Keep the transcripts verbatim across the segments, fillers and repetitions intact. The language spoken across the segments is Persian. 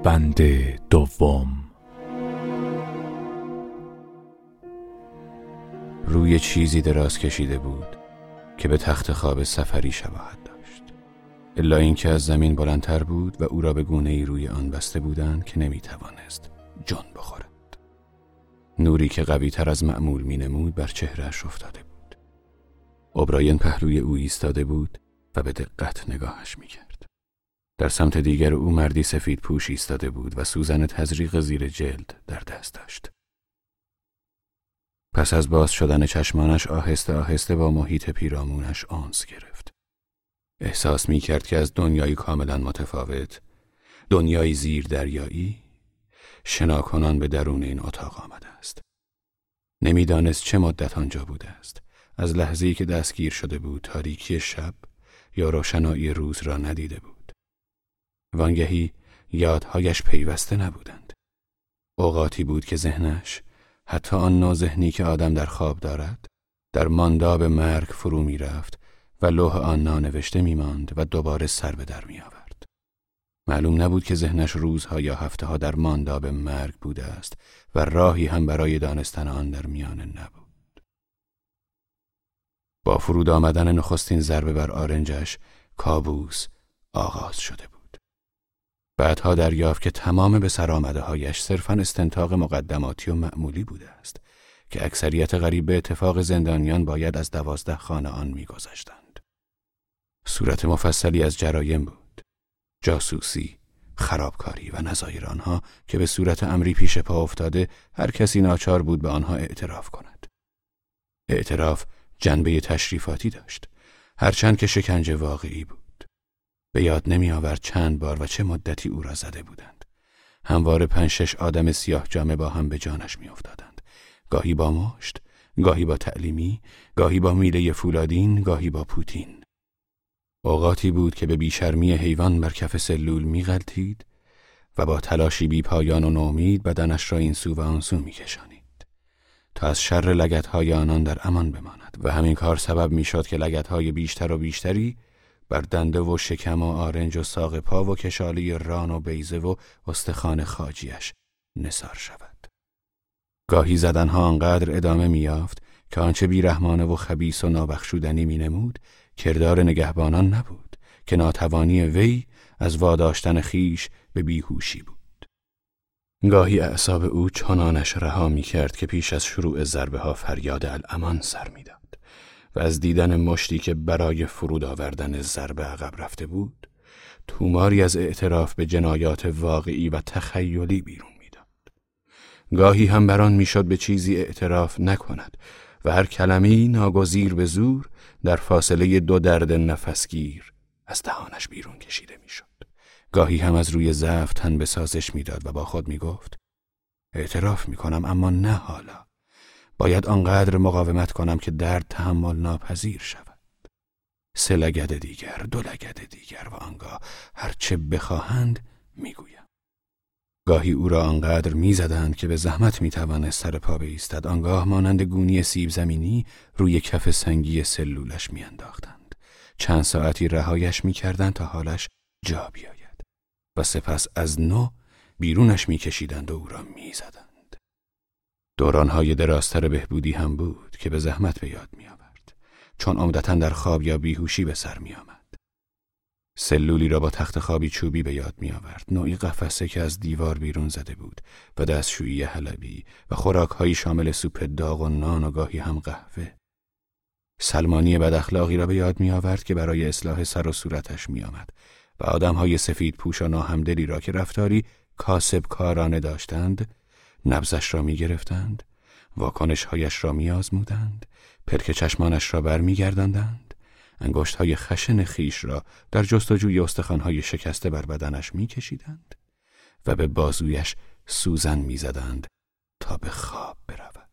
بند دوم. روی چیزی دراز کشیده بود که به تخت خواب سفری شباهت داشت، الا اینکه از زمین بلندتر بود و او را به گونه‌ای روی آن بسته بودند که نمیتوانست جان بخورد. نوری که قوی تر از معمول می نمود بر چهرهش افتاده بود. اوبراین پهلوی او ایستاده بود و به دقت نگاهش می کرد. در سمت دیگر او مردی سفید پوش ایستاده بود و سوزن تزریق زیر جلد در دست داشت. پس از باز شدن چشمانش آهسته آهسته با محیط پیرامونش آنس گرفت. احساس می کرد که از دنیای کاملا متفاوت، دنیای زیر دریایی، شناکنان به درون این اتاق آمده است. نمیدانست چه مدت آنجا بوده است. از لحظه‌ای که دستگیر شده بود تاریکی شب یا روشنایی روز را ندیده بود. وانگهی یادهایش پیوسته نبودند. اوقاتی بود که ذهنش، حتی آن نوع ذهنی که آدم در خواب دارد، در مانداب مرگ فرو می رفت و لوح آن نانوشته می ماند و دوباره سر به در می آورد. معلوم نبود که ذهنش روزها یا هفته ها در مانداب مرگ بوده است و راهی هم برای دانستن آن در میانه نبود. با فرود آمدن نخستین ضربه بر آرنجش، کابوس آغاز شده بود. بعدها دریافت که تمام به سر آمده هایش صرفاً استنتاق مقدماتی و معمولی بوده است که اکثریت غریب به اتفاق زندانیان باید از دوازده خانه آن می‌گذشتند. صورت مفصلی از جرایم بود. جاسوسی، خرابکاری و نظایر آنها که به صورت امری پیش پا افتاده هر کسی ناچار بود به آنها اعتراف کند. اعتراف جنبه تشریفاتی داشت، هرچند که شکنجه واقعی بود. به یاد نمی آورد چند بار و چه مدتی او را زده بودند. همواره پنج شش آدم سیاه جامه با هم به جانش می افتادند. گاهی با مشت، گاهی با تعلیمی، گاهی با میله فولادین، گاهی با پوتین. اوقاتی بود که به بیشرمی حیوان بر کف سلول می غلتید و با تلاشی بی پایان و نومید بدنش را این سو و آن سو می کشانید تا از شر لگدهای آنان در امان بماند و همین کار سبب می شد که لگدهای بیشتر و بیشتری بر دنده و شکم و آرنج و ساق پا و کشاله ران و بیضه و استخوان خاجیش نثار شود. گاهی زدنها آنقدر ادامه می‌یافت که آنچه بیرحمانه و خبیث و نابخشودنی می‌نمود کردار نگهبانان نبود که ناتوانی وی از واداشتن خیش به بیهوشی بود. گاهی اعصاب او چنانش رها می‌کرد که پیش از شروع ضربه‌ها فریاد الامان سر می‌داد و از دیدن مشتی که برای فرود آوردن ضربه عقب رفته بود، توماری از اعتراف به جنایات واقعی و تخیلی بیرون میداد. گاهی هم بران میشد به چیزی اعتراف نکند و هر کلمه‌ای ناگزیر به زور در فاصله دو درد نفسگیر از دهانش بیرون کشیده میشد. گاهی هم از روی ضعف تن به سازش میداد و با خود میگفت اعتراف میکنم اما نه حالا. باید آنقدر مقاومت کنم که درد تحمل ناپذیر شود. سه لگد دیگر، دو لگد دیگر و آنگاه هر چه بخواهند میگویم. گاهی او را آنقدر میزدند که به زحمت میتوانست سر پا بایستد، آنگاه مانند گونی سیب زمینی روی کف سنگی سلولش میانداختند. چند ساعتی رهایش میکردند تا حالش جا بیاید و سپس از نو بیرونش میکشیدند و او را میزدند. دورانهای درازتر بهبودی هم بود که به زحمت به یاد می آورد، چون عمدتاً در خواب یا بیهوشی به سر می آمد. سلولی را با تخت خوابی چوبی به یاد می آورد، نوعی قفسه که از دیوار بیرون زده بود و دستشویی حلبی و خوراکهایی شامل سوپ داغ و نان و گاهی هم قهوه. سلمانی بد اخلاقی را به یاد می آورد که برای اصلاح سر و صورتش می آمد و آدمهای سفید پوش و ناهمدلی را که رفتاری کاسب کارانه داشتند نبضش را می گرفتند، واکنش‌هایش را می آزمودند، پلک چشمانش را بر می گرداندند، انگشت‌های خشن خیش را در جستجوی استخوان‌های شکسته بر بدنش می کشیدند و به بازویش سوزن می زدند تا به خواب برود.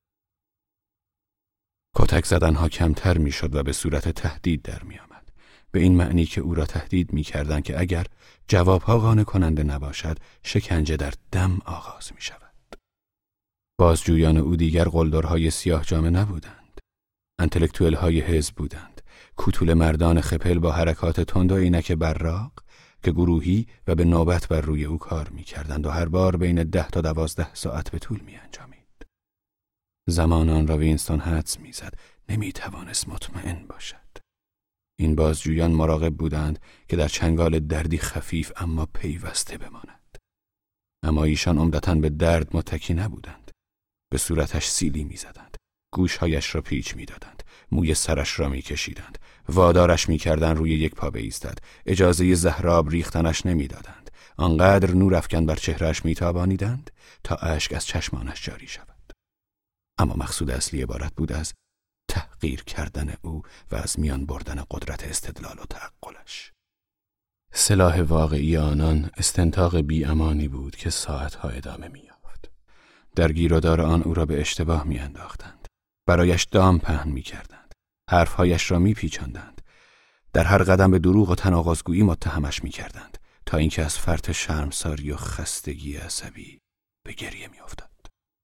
کتک زدنها کمتر می شد و به صورت تهدید در می آمد، به این معنی که او را تهدید می کردند که اگر جوابها قانع کننده نباشد شکنجه در دم آغاز می شود. بازجویان او دیگر قلدرهای سیاه جامه نبودند. انتلکتوئل های حزب بودند. کوتول مردان خپل با حرکات تند و عینک براق که گروهی و به نوبت بر روی او کار می‌کردند و هر بار بین ده تا دوازده ساعت به طول می‌انجامید. زمان آن را وینستون حدس می‌زد، نمی‌توانست مطمئن باشد. این بازجویان مراقب بودند که در چنگال دردی خفیف اما پیوسته بماند. اما ایشان عمدتاً به درد متکی نبودند. به صورتش سیلی می‌زدند، گوشهایش را پیچ می‌دادند، موی سرش را می‌کشیدند، وادارش می‌کردند روی یک پا بایستد، اجازه زهراب ریختنش نمی‌دادند، آنقدر نور افکن بر چهرهش می‌تابانیدند تا اشک از چشمانش جاری شود. اما مقصود اصلی عبارت بود از تحقیر کردن او و از میان بردن قدرت استدلال و تعقلش. سلاح واقعی آنان استنطاق بی‌امانی بود که ساعتها ادامه می‌یافت. در گیر و دار آن او را به اشتباه می‌انداختند. برایش دام پهن می‌کردند. حرفهایش را می‌پیچاندند. در هر قدم به دروغ و تناقض‌گویی متهمش می‌کردند تا اینکه از فرط شرمساری و خستگی عصبی به گریه می‌افتاد.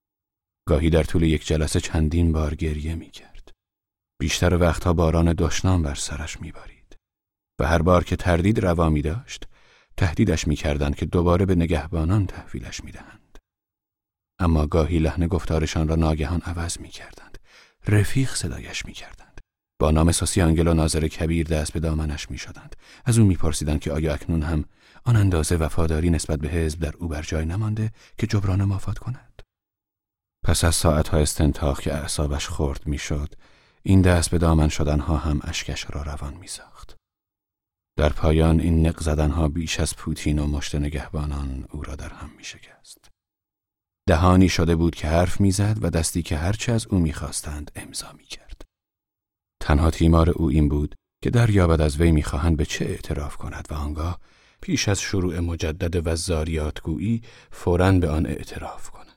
گاهی در طول یک جلسه چندین بار گریه می‌کرد. بیشتر وقتها باران دشنام بر سرش می‌بارید و هر بار که تردید روا می‌داشت تهدیدش می‌کردند که دوباره به نگهبانان تحویلش می‌دهند. اما گاهی لحن گفتارشان را ناگهان عوض می‌کردند. رفیق صدایش می‌کردند. با نام سوسیانگل و ناظر کبیر دست به دامنش می‌شدند. از او می‌پرسیدند که آیا اکنون هم آن اندازه وفاداری نسبت به حزب در او بر جای نمانده که جبران مافات کند. پس از ساعت‌ها استنطاق که اعصابش خرد می‌شد، این دست به دامن شدنها هم اشکش را روان می‌ساخت. در پایان این نق زدنها بیش از پوتین و مشت نگهبانان او را در هم می‌شکست. دهانی شده بود که حرف می‌زد و دستی که هرچه از او می‌خواستند امضا می‌کرد. تنها تیمار او این بود که دریابد از وی می‌خواهند به چه اعتراف کند و آنگاه پیش از شروع مجدد وزاریاتگویی فوراً به آن اعتراف کند.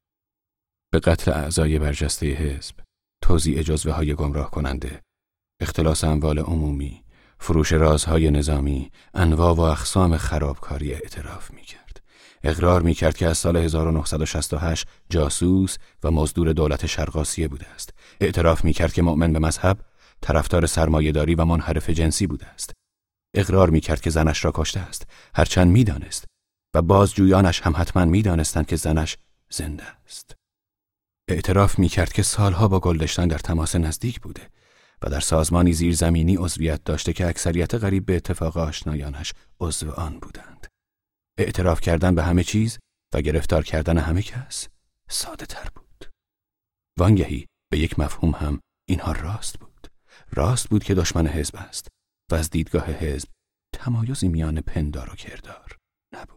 به قتل اعضای برجسته حزب، توزیع جزوه‌های گمراه کننده، اختلاس اموال عمومی، فروش رازهای نظامی، انواع و اقسام خرابکاری اعتراف می‌کرد. اقرار می‌کرد که از سال هزار و نهصد و شصت و هشت جاسوس و مزدور دولت شرق آسیه بوده است. اعتراف می‌کرد که مؤمن به مذهب، طرفدار سرمایه‌داری و منحرف جنسی بوده است. اقرار می‌کرد که زنش را کشته است، هرچند می‌دانست و بازجویانش هم حتما می‌دانستند که زنش زنده است. اعتراف می‌کرد که سالها با گلدشتن در تماس نزدیک بوده و در سازمانی زیرزمینی عضویت داشته که اکثریت قریب به اتفاق آشنایانش عضو آن بودند. اعتراف کردن به همه چیز و گرفتار کردن همه کس ساده تر بود. وانگهی به یک مفهوم هم اینها راست بود. راست بود که دشمن حزب است و از دیدگاه حزب تمایزی میان پندار و کردار نبود.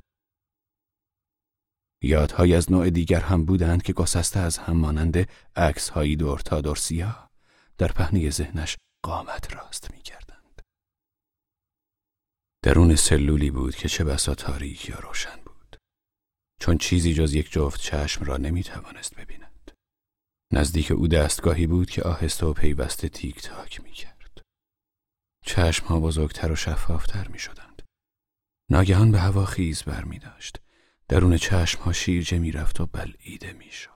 یادهایی از نوع دیگر هم بودند که گسسته از هم مانند عکس‌هایی دور تا دور سیاه در پهنه ذهنش قامت راست می‌کردند. درون سلولی بود که چه بسا تاریک یا روشن بود، چون چیزی جز یک جفت چشم را نمی‌توانست ببیند. نزدیک او دستگاهی بود که آهسته و پیوسته تیک تاک می‌کرد. چشم‌ها بزرگتر و شفافتر می‌شدند. ناگهان به هوا خیز برمی‌داشت. درون چشم‌ها شیرجه می‌رفت و بلعیده می‌شد.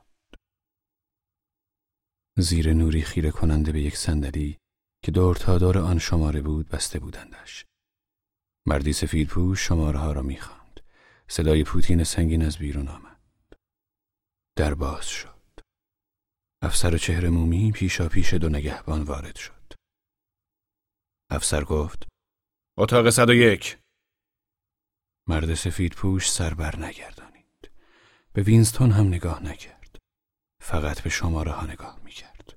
زیر نوری خیره کننده به یک صندلی که دور تا دور آن شماره بود بسته بودندش. مردی سفیدپوش شماره‌ها را می‌خواند. صدای پوتین سنگین از بیرون آمد. در باز شد. افسر چهره مومی پیشا پیش دو نگهبان وارد شد. افسر گفت: اتاق صد و یک. مرد سفیدپوش سر بر نگردانید. به وینستون هم نگاه نکرد. فقط به شماره ها نگاه میکرد.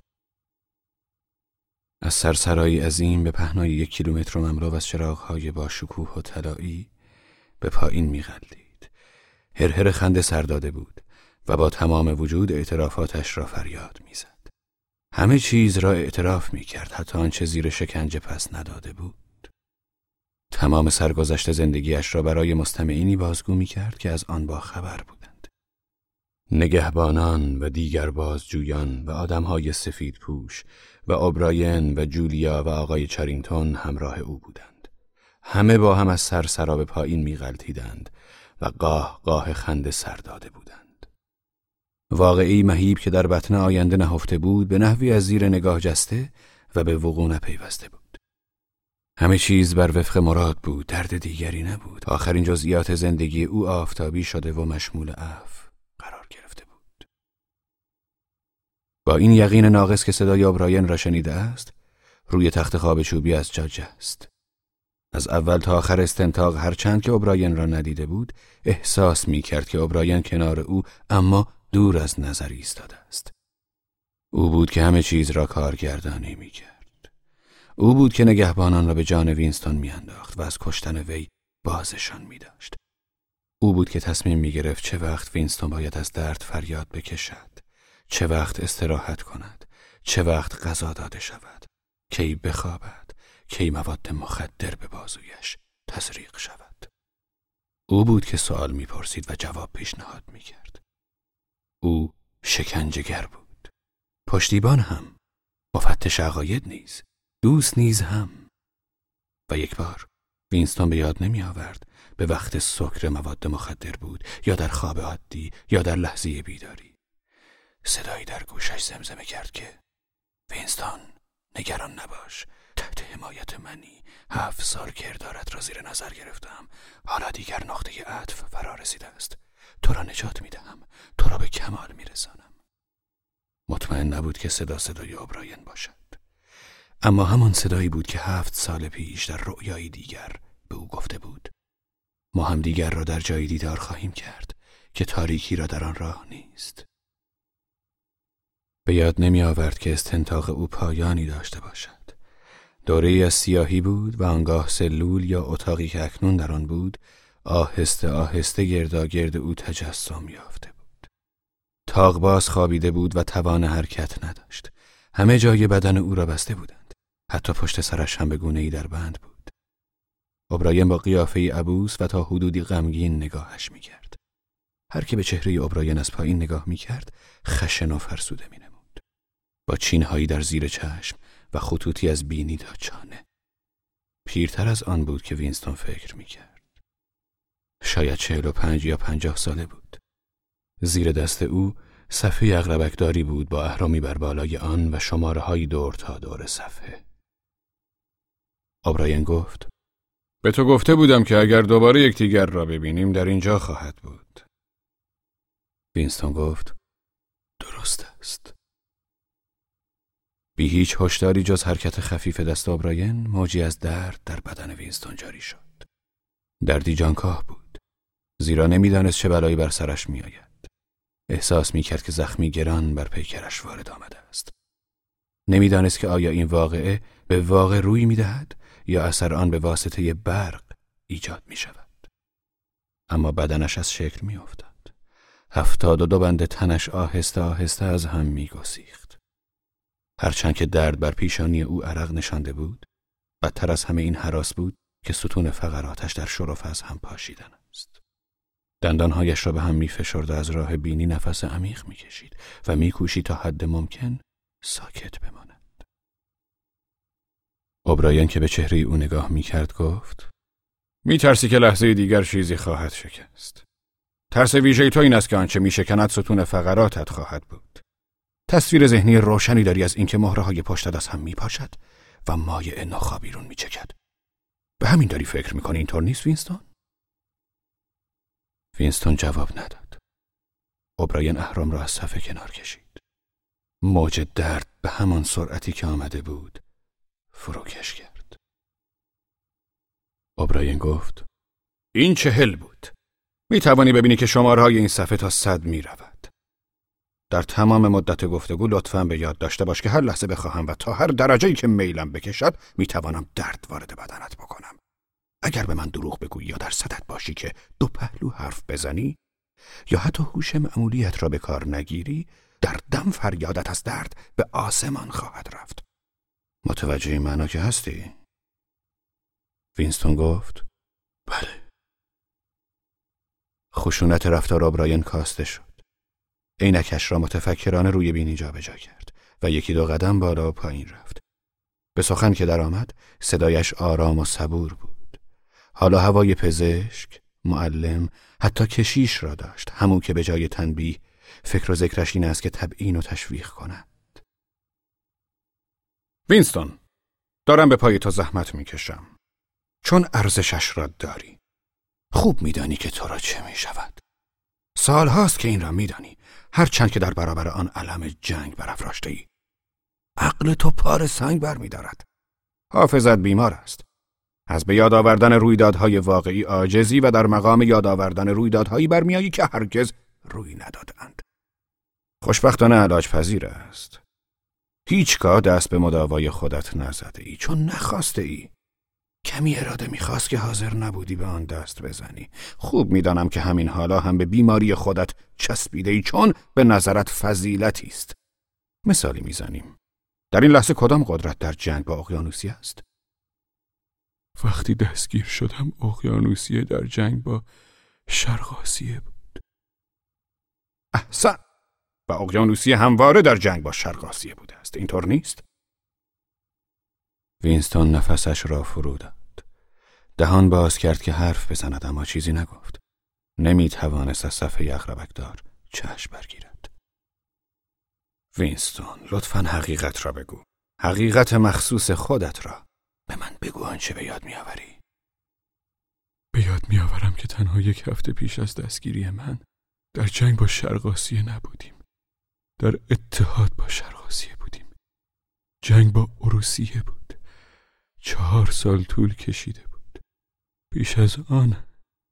از سرسرایی عظیم به پهنای یک کیلومتر و مملو از چراغ‌های با شکوه و طلایی به پایین می‌غلتید. هرهر خنده سر داده بود و با تمام وجود اعترافاتش را فریاد می‌زد. همه چیز را اعتراف می‌کرد، حتی آنچه زیر شکنجه پس نداده بود. تمام سرگذشت زندگیش را برای مستمعینی بازگو می‌کرد که از آن با خبر بودند. نگهبانان و دیگر بازجویان و آدم‌های سفید پوش و اوبراین و جولیا و آقای چارینگتون همراه او بودند. همه با هم از سر سرا به پایین می‌غلتیدند و قاه قاه خنده سر داده بودند. واقعی مهیب که در بطن آینده نهفته بود به نحوی از زیر نگاه جسته و به وقوع نپیوسته بود. همه چیز بر وفق مراد بود، درد دیگری نبود. آخرین جزئیات زندگی او آفتابی شده و مشمول عفو قرار گرفته بود. با این یقین ناقص که صدای اوبراین را شنیده است، روی تخت خواب چوبی از جا جست. از اول تا آخر استنتاق، هرچند که اوبراین را ندیده بود، احساس می کرد که اوبراین کنار او اما دور از نظر ایستاده است. او بود که همه چیز را کارگردانی می کرد. او بود که نگهبانان را به جان وینستون می انداخت و از کشتن وی بازشان می داشت. او بود که تصمیم می گرفت چه وقت وینستون باید از درد فریاد بکشد، چه وقت استراحت کند، چه وقت غذا داده شود، کی بخوابد، کی مواد مخدر به بازویش تزریق شود. او بود که سوال می پرسید و جواب پیشنهاد می کرد. او شکنجه‌گر بود، پشتیبان هم، مفتش عقاید نیز، دوست نیز هم. و یک بار وینستون به یاد نمی آورد به وقت سکر مواد مخدر بود یا در خواب عادی یا در لحظه بیداری. صدایی در گوشش زمزمه کرد که وینستون، نگران نباش، تحت حمایت منی. هفت سال کردارت را زیر نظر گرفتم. حالا دیگر نقطه عطف فرا رسیده است. تو را نجات می دهم، تو را به کمال می رسانم. مطمئن نبود که صدا صدای اوبراین باشد، اما همان صدایی بود که هفت سال پیش در رؤیایی دیگر به او گفته بود: ما هم دیگر را در جایی دیدار خواهیم کرد که تاریکی را در آن راه نیست. به یاد نمی آورد که استنتاق او پایانی داشته باشد. دوره‌ای از سیاهی بود و آنگاه سلول یا اتاقی که اکنون در آن بود آهسته آهسته گرداگرد او تجسم یافته بود. تاق باز خوابیده بود و توان حرکت نداشت. همه جای بدن او را بسته بودند. حتی پشت سرش هم به گونه‌ای در بند بود. اوبراین با قیافه‌ای عبوس و تا حدودی غمگین نگاهش می‌کرد. هر که به چهره اوبراین از پایین نگاه می‌کرد، خشن و فرسوده می‌نمود، با چین‌هایی در زیر چشم و خطوطی از بینی تا چانه. پیرتر از آن بود که وینستون فکر می‌کرد. شاید چهل و پنج یا پنجاه ساله بود. زیر دست او صفحه عقربکداری بود با اهرامی بر بالای آن و شماره‌هایی دور تا دور صفحه. اوبراین گفت: به تو گفته بودم که اگر دوباره یکدیگر را ببینیم در اینجا خواهد بود. وینستون گفت: درست است. بی هیچ هشداری جز حرکت خفیف دست اوبراین، موجی از درد در بدن وینستون جاری شد. دردی جانکاه بود، زیرا نمیدانست چه بلایی بر سرش می آید. احساس می کرد که زخمی گران بر پیکرش وارد آمده است. نمیدانست که آیا این واقعه به واقع روی می دهد یا اثر آن به واسطه برق ایجاد می شود. اما بدنش از شکل می افتاد. هفتاد و دو بند تنش آهسته آهسته از هم می گسیخت. هرچند که درد بر پیشانی او عرق نشانده بود، بدتر از همه این هراس بود که ستون فقراتش در شرف از هم پاشیدن است. دندانهایش را به هم می فشرد و از راه بینی نفس عمیق می کشید و می کوشید تا حد ممکن ساکت بماند. اوبراین که به چهره او نگاه می کرد گفت: می ترسی که لحظه دیگر چیزی خواهد شکست. ترس ویژه تو این است که آنچه می شکند ستون فقراتت خواهد بود. تصویر ذهنی روشنی داری از اینکه مهره‌های پشتت از هم می پاشد و مایع نخا بیرون می چکد. به همین داری فکر می کنی اینطور نیست وینستون؟ وینستون جواب نداد. اوبراین اهرام را از صفحه کنار کشید. موج درد به همان سرعتی که آمده بود فروکش کرد. اوبراین گفت: این چهل بود. می توانی ببینی که شمارهای این صفحه تا صد می رود. در تمام مدت گفتگو لطفاً به یاد داشته باش که هر لحظه بخواهم و تا هر درجه‌ای که میلم بکشد می توانم درد وارد بدنت بکنم. اگر به من دروغ بگویی یا در صدت باشی که دو پهلو حرف بزنی یا حتی هوش معمولیت را به کار نگیری، در دم فریادت از درد به آسمان خواهد رفت. متوجه این معنا که هستی؟ وینستون گفت: بله. خشونت رفتار اوبراین کاسته شد. عینکش را متفکرانه روی بینی جا به جا کرد و یکی دو قدم بالا و پایین رفت. به سخن که در آمد صدایش آرام و صبور بود. حالا هوای پزشک، معلم، حتی کشیش را داشت، همون که به جای تنبیه فکر و ذکرش این است که تبیین و تشویق کند. وینستون، دارم به پای تو زحمت میکشم، چون ارزشش را داری. خوب میدانی که تو را چه میشود. سال هاست که این را میدانی، هرچند که در برابر آن علم جنگ برافراشته ای. عقل تو پار سنگ بر می‌دارد. حافظت بیمار است. از به یاد آوردن رویدادهای واقعی عاجزی و در مقام یاد آوردن رویدادهایی برمیایی که هرگز روی ندادند. خوشبختانه علاج پذیر است. هیچگاه دست به مداوای خودت نزده ای، چون نخواسته ای. کمی اراده میخواست که حاضر نبودی به آن دست بزنی. خوب میدانم که همین حالا هم به بیماری خودت چسبیده ای، چون به نظرت فضیلتی است. مثالی میزنیم. در این لحظه کدام قدرت در جنگ با اقیانوسیه است؟ وقتی دستگیر شدم اقیانوسیه در جنگ با شرق آسیه بود. احسن. و اقیانوسیه همواره در جنگ با شرق آسیه بوده است، اینطور نیست؟ وینستون نفسش را فرو داد. دهان باز کرد که حرف بزند، اما چیزی نگفت. نمی توانست از صفحه عقربکدار چشم برگیرد. وینستون، لطفاً حقیقت را بگو. حقیقت مخصوص خودت را. به من بگو آنچه به یاد می‌آوری. به یاد می‌آورم که تنها یک هفته پیش از دستگیری من در جنگ با شرق آسیه نبودیم. در اتحاد با شرق آسیه بودیم. جنگ با اروسیه بود. چهار سال طول کشیده بود. پیش از آن.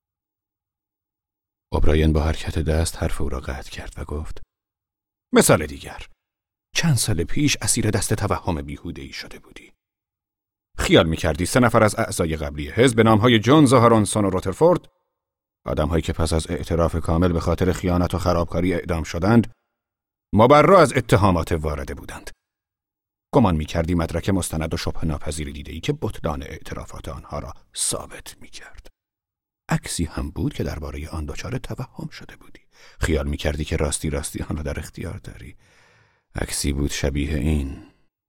اوبراین با حرکت دست حرف او را قطع کرد و گفت: مثال دیگر. چند سال پیش اسیر دست توهم بیهوده‌ای شده بودی. خیال می‌کردی سه نفر از اعضای قبلی حزب به نام‌های جونز، هارونسون و روترفورد، آدم‌هایی که پس از اعتراف کامل به خاطر خیانت و خرابکاری اعدام شدند، مبرا از اتهامات وارده بودند. گمان می‌کردی مدرک مستند و شبه ناپذیری دیده‌ای که بطلان اعترافات آنها را ثابت می‌کرد. عکسی هم بود که درباره آن دچار توهم شده بودی. خیال می‌کردی که راستی راستی آن را در اختیار داری. عکسی بود شبیه این.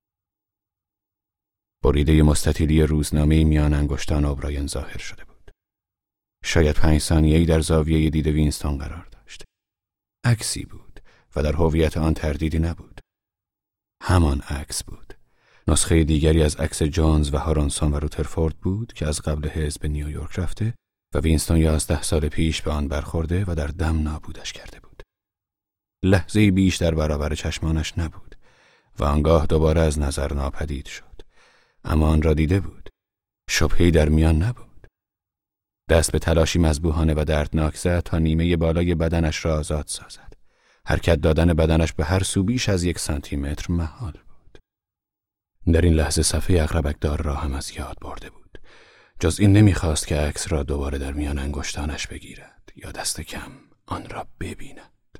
بریده مستطیلی روزنامه میان انگشتان اوبراین ظاهر شده بود. شاید پنج ثانیه‌ای در زاویه دید وینستون قرار داشت. عکسی بود و در هویت آن تردیدی نبود. همان عکس بود. نسخه دیگری از عکس جونز و هارونسون و روترفورد بود که از قبل حزب نیویورک رفته و وینستون یازده سال پیش به آن برخورده و در دم نابودش کرده بود. لحظه‌ای بیش در برابر چشمانش نبود و آنگاه دوباره از نظر ناپدید شد. اما آن را دیده بود. شبهه‌ای در میان نبود. دست به تلاشی مذبوحانه و دردناک زد تا نیمه بالای بدنش را آزاد سازد. حرکت دادن بدنش به هر سو بیش از یک سانتی متر محال بود. در این لحظه صفحه عقربکدار را هم از یاد برده بود. جز این نمیخواست که عکس را دوباره در میان انگشتانش بگیرد یا دست کم آن را ببیند.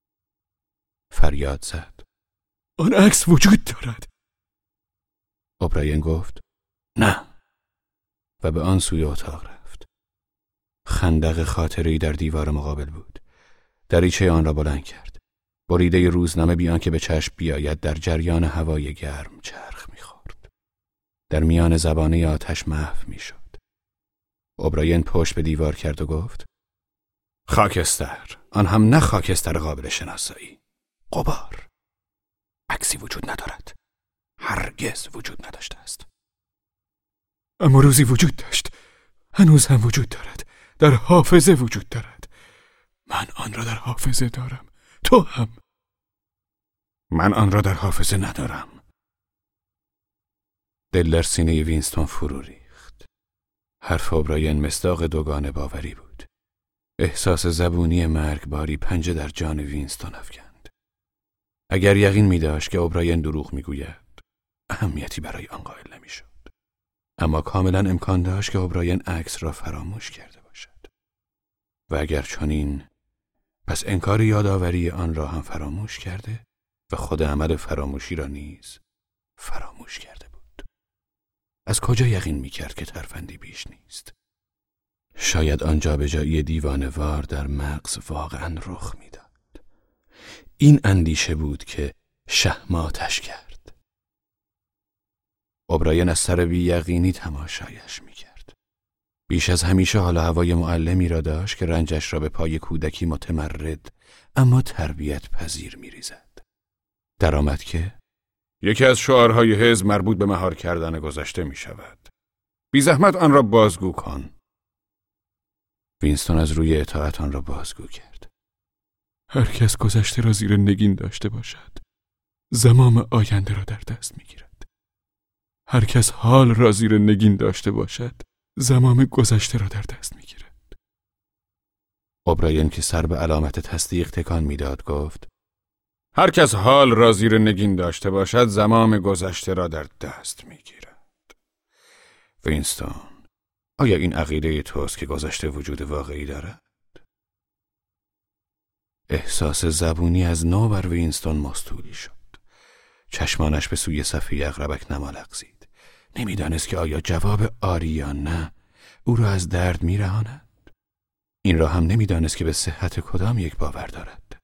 فریاد زد: آن عکس وجود دارد. اوبراین گفت: نه، و به آن سوی اتاق رفت. خندق خاطره‌ای در دیوار مقابل بود. دریچه آن را بلند کرد. بریده روزنامه بیان که به چشم بیاید در جریان هوای گرم چرخ می‌خورد. در میان زبانه آتش محو می‌شد. اوبراین پشت به دیوار کرد و گفت: خاکستر، آن هم نه خاکستر قابل شناسایی. غبار. عکسی وجود ندارد. هرگز وجود نداشته است. اما روزی وجود داشت. هنوز هم وجود دارد. در حافظه وجود دارد. من آن را در حافظه دارم. تو هم. من آن را در حافظه ندارم. دل در سینه وینستون فرو ریخت. حرف اوبراین مصداق دوگانه باوری بود. احساس زبونی مرگباری پنجه در جان وینستون افکند. اگر یقین می داشت که اوبراین دروغ می گوید، اهمیتی برای آن قائل نمی شد. اما کاملا امکان داشت که اوبراین عکس را فراموش کرده باشد. و اگر چنین، پس انکار یادآوری آن را هم فراموش کرده و خود عمل فراموشی را نیز فراموش کرده بود. از کجا یقین می کرد که ترفندی بیش نیست؟ شاید آن جابجایی دیوانه‌وار در مغز واقعا رخ می داد. این اندیشه بود که شهماتش کرد. اوبراین از سر بی یقینی تماشایش می کرد. بیش از همیشه حال هوای معلمی را داشت که رنجش را به پای کودکی متمرد اما تربیت پذیر می ریزد. درآمد که یکی از شعارهای حزب مربوط به مهار کردن گذشته می شود. بی زحمت آن را بازگو کن. وینستون از روی اطاعت آن را بازگو کرد. هر کس گذشته را زیر نگین داشته باشد، زمام آینده را در دست می گیرد. هر کس حال را زیر نگین داشته باشد، زمام گذشته را در دست می گیرد. اوبراین که سر به علامت تصدیق تکان میداد گفت: هر کس حال را زیر نگین داشته باشد، زمام گذشته را در دست می گیرد. وینستون، آیا این عقیده توست که گذشته وجود واقعی دارد؟ احساس زبونی از نو بر وینستون مستولی شد. چشمانش به سوی صفحه عقربک نما لغزید. نمیدانست که آیا جواب آری یا نه او را از درد میرهاند. این را هم نمیدانست که به صحت کدام یک باور دارد.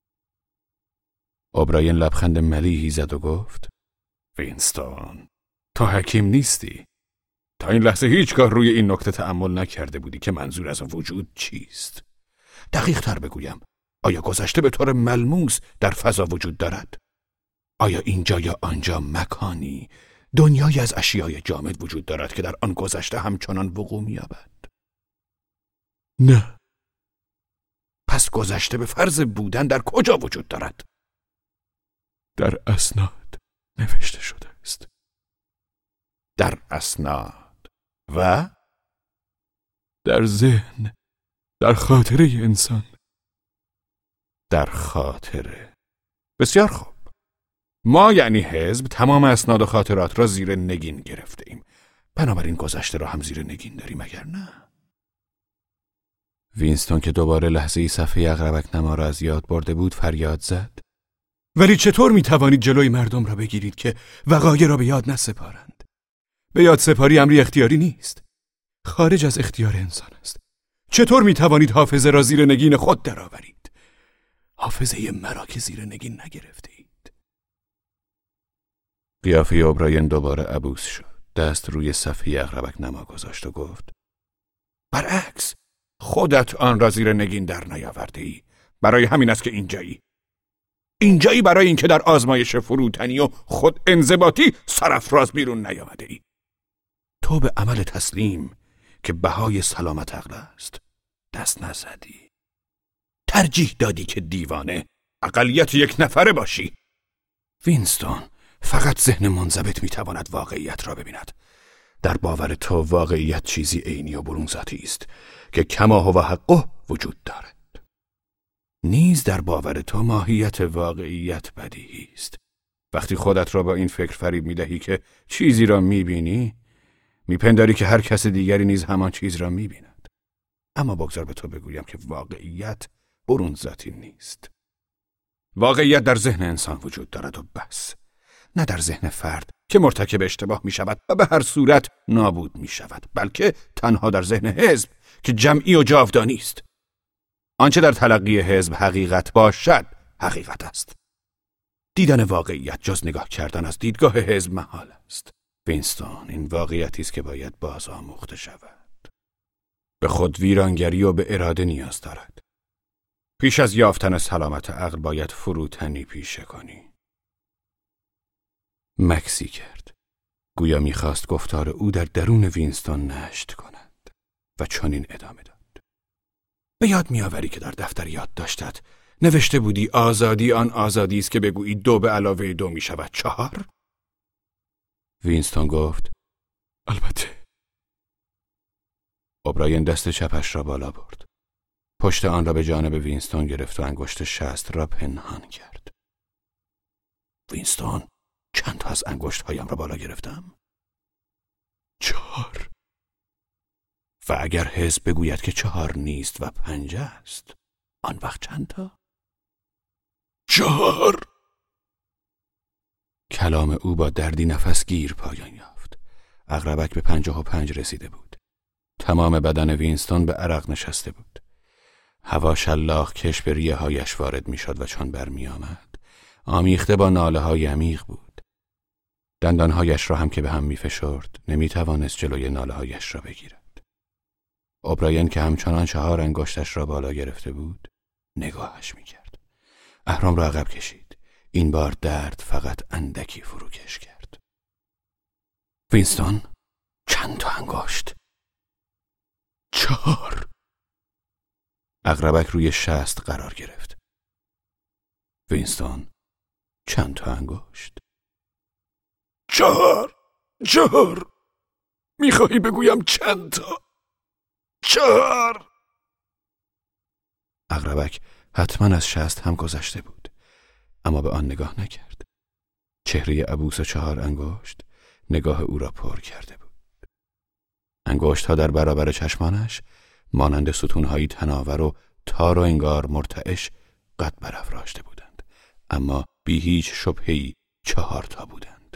اوبراین لبخند ملیحی زد و گفت: وینستون، تو حکیم نیستی. تا این لحظه هیچگاه روی این نکته تأمل نکرده بودی که منظور از وجود چیست. دقیق تر بگویم، آیا گذشته به طور ملموس در فضا وجود دارد؟ آیا اینجا یا آنجا مکانی، دنیایی از اشیای جامد وجود دارد که در آن گذشته همچنان وقوع می‌یابد؟ نه. پس گذشته به فرض بودن در کجا وجود دارد؟ در اسناد نوشته شده است. در اسناد و در ذهن، در خاطره انسان. در خاطره. بسیار خوب. ما یعنی حزب تمام اسناد و خاطرات را زیر نگین گرفته ایم. بنابراین گذشته را هم زیر نگین داریم، مگر نه؟ وینستون که دوباره لحظه‌ای صفحه عقربک نما را از یاد برده بود فریاد زد: ولی چطور می توانید جلوی مردم را بگیرید که وقایع را به یاد نسپارند؟ به یاد سپاری امری اختیاری نیست. خارج از اختیار انسان است. چطور می توانید حافظه را زیر نگین خود درآورید؟ حافظه مرا که زیر نگین نگرفته اید. قیافه اوبراین دوباره عبوس شد. دست روی صفحه عقربک نما گذاشت و گفت: برعکس، خودت آن را زیر نگین در نیاورده ای. برای همین است که اینجایی. اینجایی برای اینکه در آزمایش فروتنی و خود انضباطی سرافراز بیرون نیامده ای. تو به عمل تسلیم که بهای سلامت عقل است دست نزدی. ترجیح دادی که دیوانه، اقلیت یک نفره باشی. وینستون، فقط ذهن منضبط میتواند واقعیت را ببیند. در باور تو واقعیت چیزی عینی و برون ذاتی است که کما هو حقه وجود دارد. نیز در باور تو ماهیت واقعیت بدیهی است. وقتی خودت را با این فکر فریب میدهی که چیزی را میبینی، میپنداری که هر کس دیگری نیز همان چیز را میبیند. اما بگذار به تو بگویم که واقعیت برون ذاتی نیست. واقعیت در ذهن انسان وجود دارد و بس. نه در ذهن فرد که مرتکب اشتباه می شود و به هر صورت نابود می شود، بلکه تنها در ذهن حزب که جمعی و جاودانی است. آنچه در تلقی حزب حقیقت باشد حقیقت است. دیدن واقعیت جز نگاه کردن از دیدگاه حزب محال است. وینستون، این واقعیتی است که باید باز آموخته شود. به خود ویرانگری و به اراده نیاز دارد. پیش از یافتن سلامت عقل باید فروتنی پیشه کنی. مکسی کرد. گویا می‌خواست گفتار او در درون وینستون نشت کند و چنین ادامه داد: به یاد می‌آوری که در دفتر یادداشتت نوشته بودی آزادی آن آزادی است که بگویی دو به علاوه دو می‌شود چهار؟ وینستون گفت: البته. اوبراین دست چپش را بالا برد. پشت آن را به جانب وینستون گرفت و انگشت شست را پنهان کرد. وینستون، چند تا از انگشت‌هایم را بالا گرفتم؟ چهار. و اگر حزب بگوید که چهار نیست و پنج است، آن وقت چند تا؟ چهار. کلام او با دردی نفسگیر پایان یافت. عقربک به پنجاه و پنج رسیده بود. تمام بدن وینستون به عرق نشسته بود. هوا شلاق کش به ریه هایش وارد می شد و چون برمی آمد آمیخته با ناله های عمیق بود. دندانهایش را هم که به هم می فشرد نمی توانست جلوی ناله هایش را بگیرد. اوبراین که همچنان چهار انگشتش را بالا گرفته بود نگاهش می کرد. اهرام را عقب کشید. این بار درد فقط اندکی فروکش کرد. وینستون، چند تا انگشت؟ چهار. عقربک روی شست قرار گرفت. وینستون، چند تا انگشت؟ چهار. چهار. میخواهی بگویم چند تا؟ چهار. عقربک حتما از شست هم گذشته بود، اما به آن نگاه نکرد. چهره عبوس و چهار انگشت نگاه او را پر کرده بود. انگشت‌ها در برابر چشمانش مانند ستون‌هایی تناور و تار و انگار مرتعش قد برافراشته بودند، اما بی هیچ شبهه‌ای چهار تا بودند.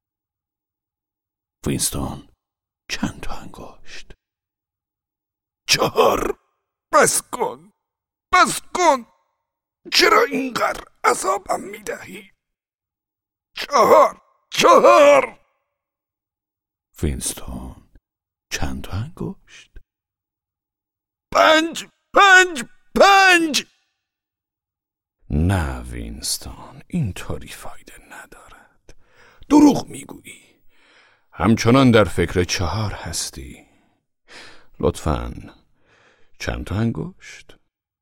وینستون، چند تا انگشت؟ چهار. بس کن. بس کن. چرا اینقدر عذابم میدهی؟ چهار. چهار. وینستون، چند تا انگشت؟ پنج. پنج. پنج. نه وینستون، اینطوری فایده ندارد. دروغ میگویی. همچنان در فکر چهار هستی. لطفاً چند تا انگشت؟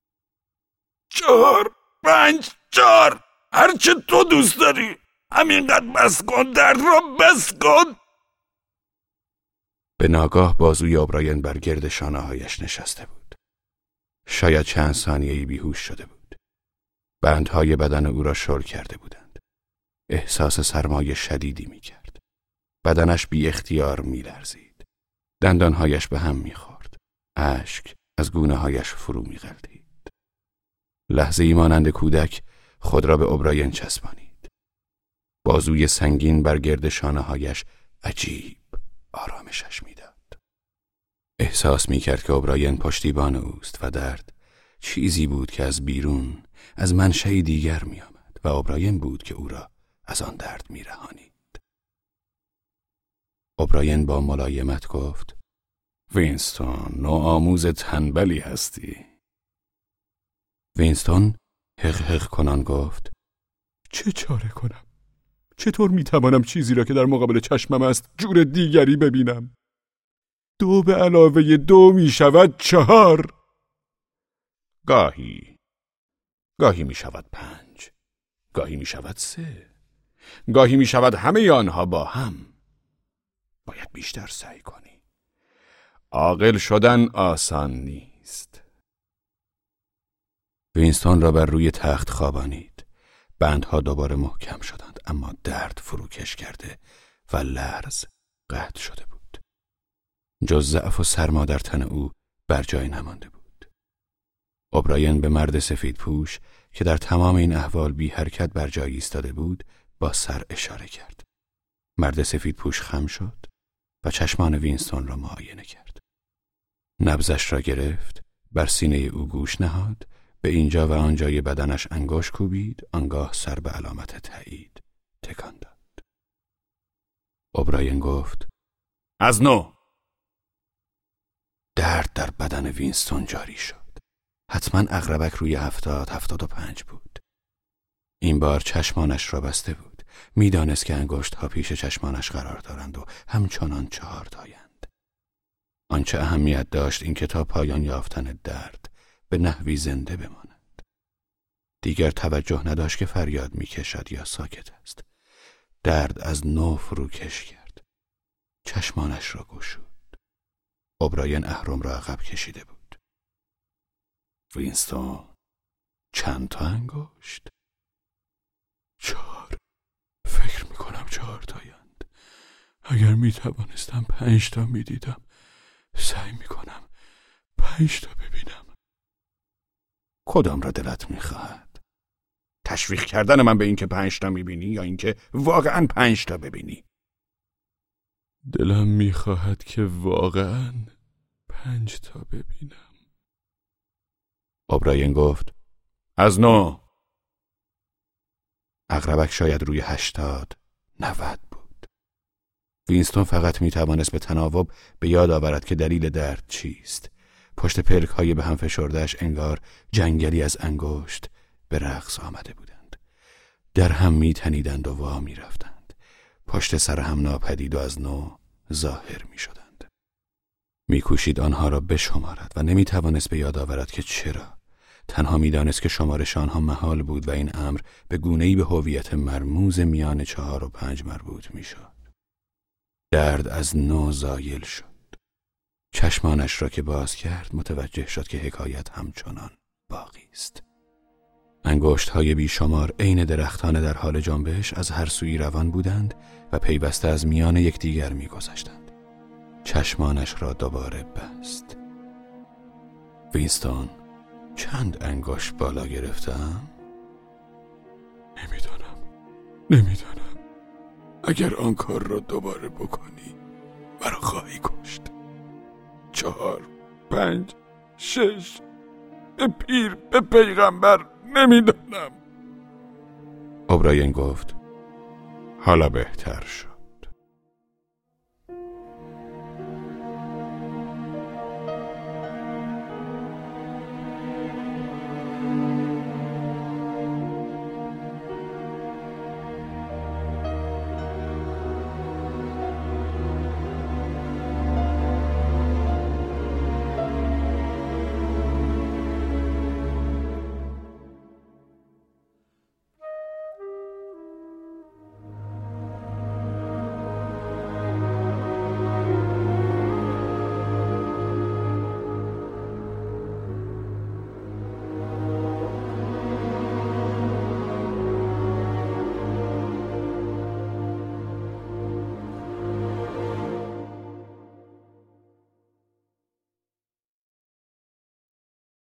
چهار. پنج. چهار. هرچه تو دوست داری. همینقدر بس کن. درد را بس کن. به ناگاه بازوی اوبراین بر گرد شانه‌هایش نشسته بود. شاید چند ثانیه‌ای بیهوش شده بود. بندهای بدن او را شل کرده بودند. احساس سرمای شدیدی می‌کرد. بدنش بی اختیار می‌لرزید. دندانهایش به هم می‌خورد. اشک از گونه‌هایش فرو می‌غلتید. لحظه‌ای مانند کودک خود را به اوبراین چسبانید. بازوی سنگین بر گرد شانه‌هایش عجیب آرامشش می‌داد. احساس می‌کرد که اوبراین پشتیبان اوست و درد چیزی بود که از بیرون، از منشأ دیگر می‌آمد و اوبراین بود که او را از آن درد می‌رهانید. اوبراین با ملایمت گفت: وینستون، نوآموز تنبلی هستی. وینستون حق حق کنان گفت: چه چاره کنم؟ چطور میتوانم چیزی را که در مقابل چشمم است جور دیگری ببینم؟ دو به علاوه دو می شود چهار. گاهی گاهی می شود پنج، گاهی می شود سه، گاهی می شود همه آنها با هم. باید بیشتر سعی کنی. عاقل شدن آسان نیست. وینستون را بر روی تخت خوابانید. بندها دوباره محکم شدند، اما درد فروکش کرده و لرز قطع شده بود. جز ضعف و سرما در تن او بر جای نمانده بود. اوبراین به مرد سفید پوش که در تمام این احوال بی حرکت بر جای ایستاده بود با سر اشاره کرد. مرد سفید پوش خم شد و چشمان وینستون را معاینه کرد. نبضش را گرفت، بر سینه او گوش نهاد، به اینجا و آنجای بدنش انگشت کوبید، آنگاه سر به علامت تایید تکان داد. اوبراین گفت: از نو. درد در بدن وینستون جاری شد. حتما عقربک روی هفتاد هفتاد و پنج بود. این بار چشمانش را بسته بود. میدانست که انگشت ها پیش چشمانش قرار دارند و همچنان چهار تایند. آنچه اهمیت داشت این که تا پایان یافتن درد به نحوی زنده بماند. دیگر توجه نداشت که فریاد میکشد یا ساکت است. درد از نو فروکش کرد. چشمانش را گشود. اوبراین اهرم را عقب کشیده بود. وینستون، چند تا انگشت؟ چهار. فکر میکنم چهار تایند. اگر میتوانستم پنج تا میدیدم. سعی میکنم پنج تا ببینم. کدام را دلت میخواهد؟ تشویق کردن من به این که پنج تا میبینی یا اینکه واقعا پنج تا ببینی؟ دلم میخواهد که واقعا پنج تا ببینم. اوبراین گفت: از نو. عقربک شاید روی هشتاد نود بود. وینستون فقط میتوانست به تناوب به یاد آورد که دلیل درد چیست. پشت پلک های به هم فشرده‌اش انگار جنگلی از انگشت به رقص آمده بودند. در هم می تنیدند و وا می رفتند. پشت سر هم ناپدید و از نو ظاهر می شدند. می کوشید آنها را بشمارد و نمی توانست به یاد آورد که چرا. تنها می دانست که شمارش آنها محال بود و این امر به گونه‌ای به هویت مرموز میان چهار و پنج مربوط می شد. درد از نو زایل شد. چشمانش را که باز کرد متوجه شد که حکایت همچنان باقی است. انگشت‌های بیشمار عین درختان در حال جنبش از هر سوی روان بودند و پیوسته از میان یکدیگر می‌گذشتند. چشمانش را دوباره بست. وینستون، چند انگشت بالا گرفتم؟ نمیدانم. نمیدانم. اگر آن کار را دوباره بکنی مرا خواهی کشت. چهار، پنج، شش، به پیر، به پیغمبر، نمیدانم. اوبراین گفت حالا بهتر شد.